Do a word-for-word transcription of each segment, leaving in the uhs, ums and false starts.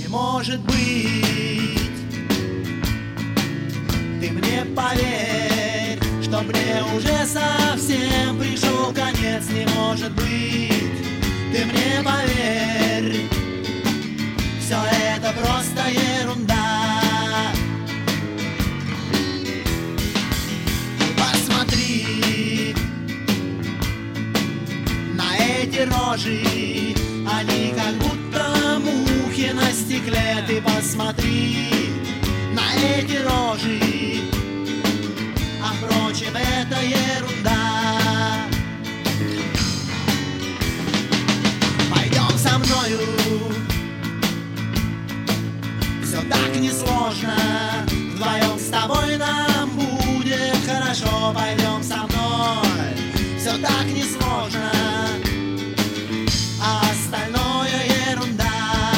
может быть. Ты мне поверь, что мне уже совсем пришел конец, не может быть. Ты мне поверь, все это просто ерунда. Посмотри на эти рожи, они как будто мухи на стекле. Ты посмотри на эти рожи, а впрочем это ерунда. Пойдем со мною, все так несложно, вдвоем с тобой нам будет хорошо. Пойдем со мной, все так несложно, а остальное ерунда.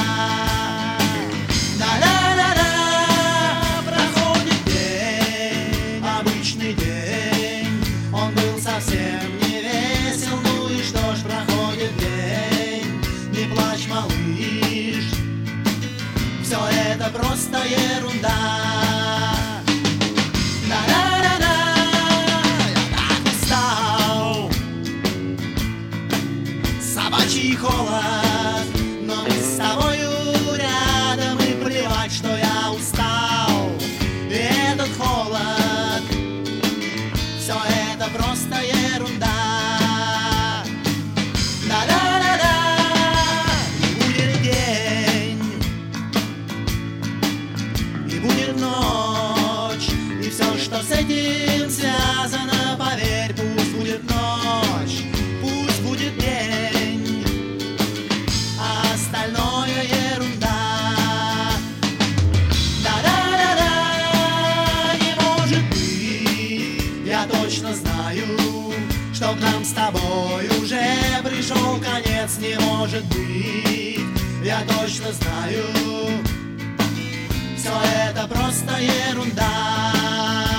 Да-да-да-да, проходит день, обычный день, он был совсем не весел. Ну и что ж, проходит день, не плачь, малыш, все это просто ерунда. Да-да-да-да, я так устал, собачий холод, но мы с тобою рядом, и плевать, что я устал. И этот холод, все это просто ерунда. Да-да-да-да, и будет день, и будет ночь, и все, что с этим связано, поверь, пусть будет ночь, пусть будет день, а остальное ерунда. Да-да-да-да, не может быть, я точно знаю, что к нам с тобой уже пришел конец. Не может быть, я точно знаю, все это просто ерунда.